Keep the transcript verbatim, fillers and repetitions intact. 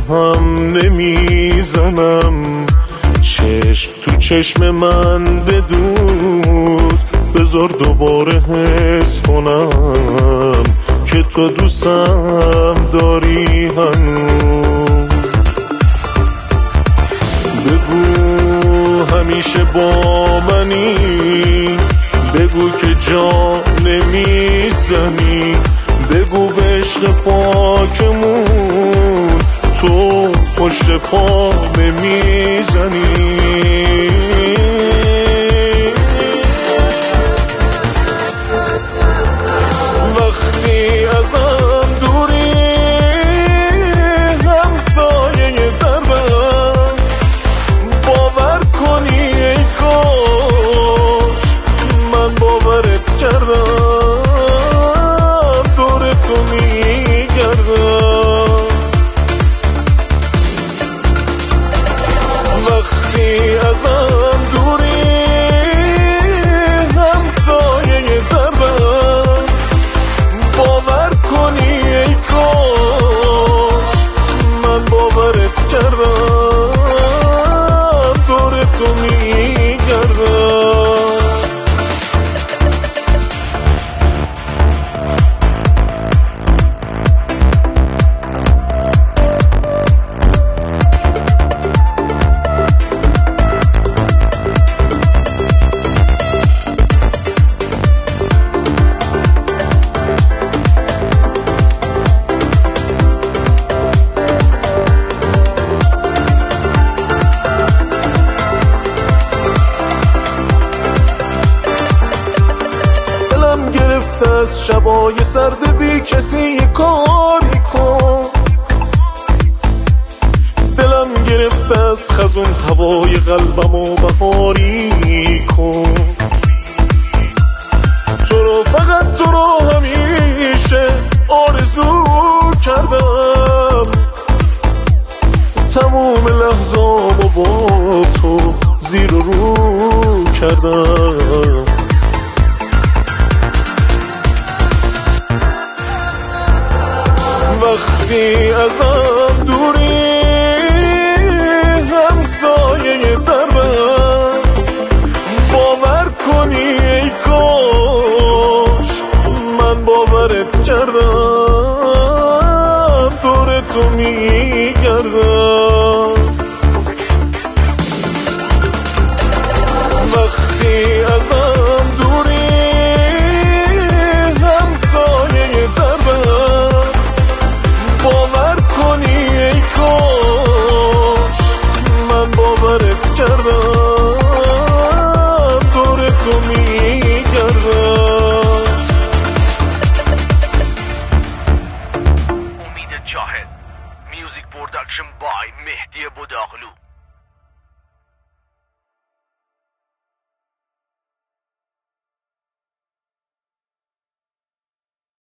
هم نمیزنم. چشم تو چشم من بدوز، بذار دوباره حس کنم که تو دوستم داری هنوز. بگو همیشه با منی، بگو که جا نمیزنی، بگو به عشق پاکمون تو پشت پا نمیزنی. وقتی ازم دوری همسایه دردم، باور کنی ای کاش من باورت کردم، دور تو میگردم. وقتی ازم دوری همسایه دردم، باور کنی ای کاش من باورت کردم، دور تو میگردم. گرفت از شبای سرد بی کسی کاری کن، دلم گرفت از خزون هوای قلبم و بهاری کن. تو رو فقط تو رو همیشه آرزو کردم، تموم لحظامو با تو زیر و رو کردم. وقتی ازم دوری همسایه دردم، باور کنی ای کاش من باورت کردم، دور تو میگردم. وقتی ازم دوری همسایه دردم، باور کنی ای کاش من باورت کردم، دور تو میگردم. امید جاهد، میوزیک پرودکشن بای مهدی بوداغلو.